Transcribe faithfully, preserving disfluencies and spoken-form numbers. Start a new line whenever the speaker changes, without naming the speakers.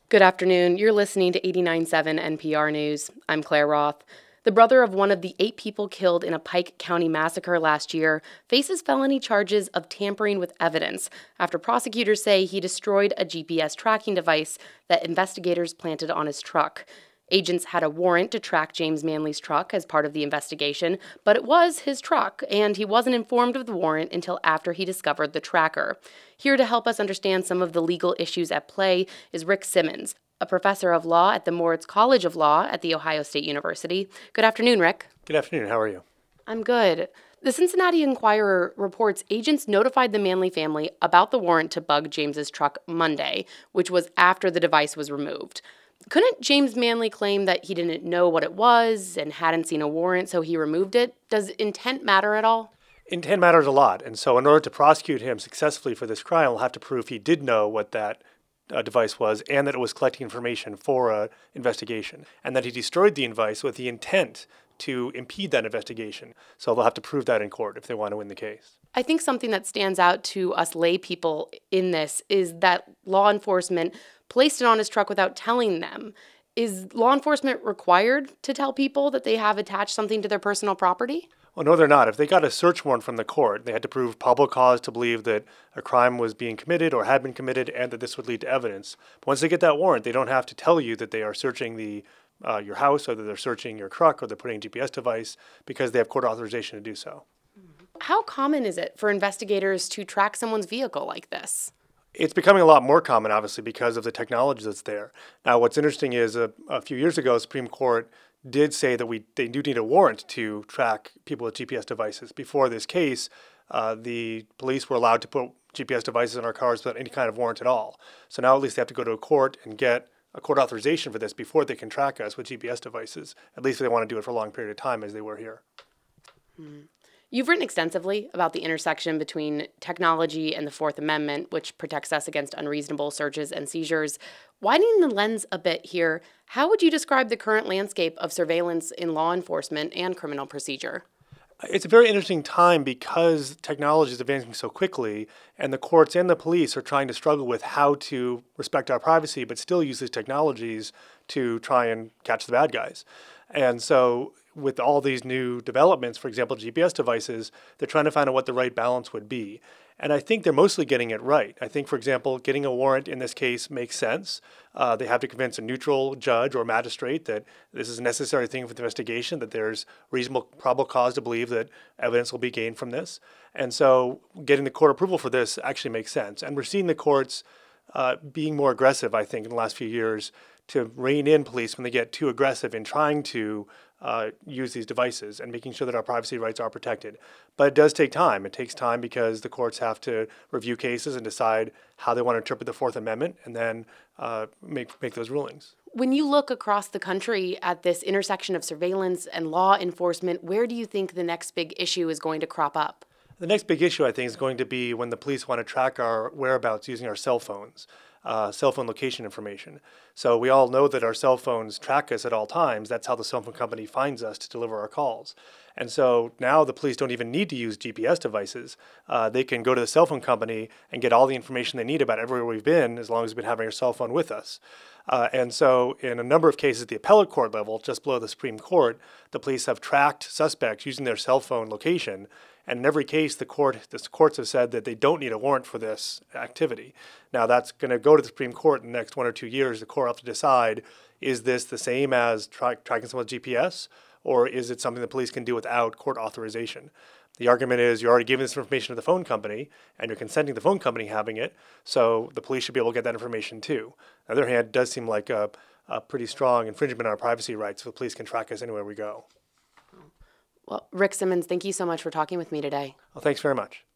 Good afternoon. You're listening to eighty-nine point seven N P R News. I'm Claire Roth. The brother of one of the eight people killed in a Pike County massacre last year faces felony charges of tampering with evidence after prosecutors say he destroyed a G P S tracking device that investigators planted on his truck. Agents had a warrant to track James Manley's truck as part of the investigation, but it was his truck, and he wasn't informed of the warrant until after he discovered the tracker. Here to help us understand some of the legal issues at play is Rick Simmons, a professor of law at the Moritz College of Law at The Ohio State University. Good afternoon, Rick.
Good afternoon. How are you?
I'm good. The Cincinnati Enquirer reports agents notified the Manley family about the warrant to bug James's truck Monday, which was after the device was removed. Couldn't James Manley claim that he didn't know what it was and hadn't seen a warrant, so he removed it? Does intent matter at all?
Intent matters a lot, and so in order to prosecute him successfully for this crime, we'll have to prove he did know what that uh, device was and that it was collecting information for an investigation, and that he destroyed the device with the intent to impede that investigation. So they'll have to prove that in court if they want to win the case.
I think something that stands out to us lay people in this is that law enforcement placed it on his truck without telling them. Is law enforcement required to tell people that they have attached something to their personal property?
Well, no, they're not. If they got a search warrant from the court, they had to prove probable cause to believe that a crime was being committed or had been committed and that this would lead to evidence. But once they get that warrant, they don't have to tell you that they are searching the uh, your house or that they're searching your truck or they're putting a G P S device because they have court authorization to do so.
How common is it for investigators to track someone's vehicle like this?
It's becoming a lot more common, obviously, because of the technology that's there. Now, what's interesting is a, a few years ago, the Supreme Court did say that we they do need a warrant to track people with G P S devices. Before this case, uh, the police were allowed to put G P S devices in our cars without any kind of warrant at all. So now at least they have to go to a court and get a court authorization for this before they can track us with G P S devices, at least if they want to do it for a long period of time as they were here.
Mm. You've written extensively about the intersection between technology and the Fourth Amendment, which protects us against unreasonable searches and seizures. Widening the lens a bit here, how would you describe the current landscape of surveillance in law enforcement and criminal procedure?
It's a very interesting time because technology is advancing so quickly, and the courts and the police are trying to struggle with how to respect our privacy but still use these technologies to try and catch the bad guys. And so with all these new developments, for example, G P S devices, they're trying to find out what the right balance would be. And I think they're mostly getting it right. I think, for example, getting a warrant in this case makes sense. Uh, they have to convince a neutral judge or magistrate that this is a necessary thing for the investigation, that there's reasonable probable cause to believe that evidence will be gained from this. And so getting the court approval for this actually makes sense. And we're seeing the courts uh, being more aggressive, I think, in the last few years to rein in police when they get too aggressive in trying to uh, use these devices and making sure that our privacy rights are protected. But it does take time. It takes time because the courts have to review cases and decide how they want to interpret the Fourth Amendment and then uh, make, make those rulings.
When you look across the country at this intersection of surveillance and law enforcement, where do you think the next big issue is going to crop up?
The next big issue, I think, is going to be when the police want to track our whereabouts using our cell phones, uh, cell phone location information. So we all know that our cell phones track us at all times. That's how the cell phone company finds us to deliver our calls. And so now the police don't even need to use G P S devices. Uh, they can go to the cell phone company and get all the information they need about everywhere we've been as long as we've been having our cell phone with us. Uh, and so in a number of cases at the appellate court level, just below the Supreme Court, the police have tracked suspects using their cell phone location. And in every case, the court, the courts have said that they don't need a warrant for this activity. Now, that's going to go to the Supreme Court in the next one or two years. The court will have to decide, is this the same as tra- tracking someone's G P S, or is it something the police can do without court authorization? The argument is you're already giving this information to the phone company, and you're consenting to the phone company having it, so the police should be able to get that information too. On the other hand, it does seem like a, a pretty strong infringement on our privacy rights if the police can track us anywhere we go.
Well, Rick Simmons, thank you so much for talking with me today.
Well, thanks very much.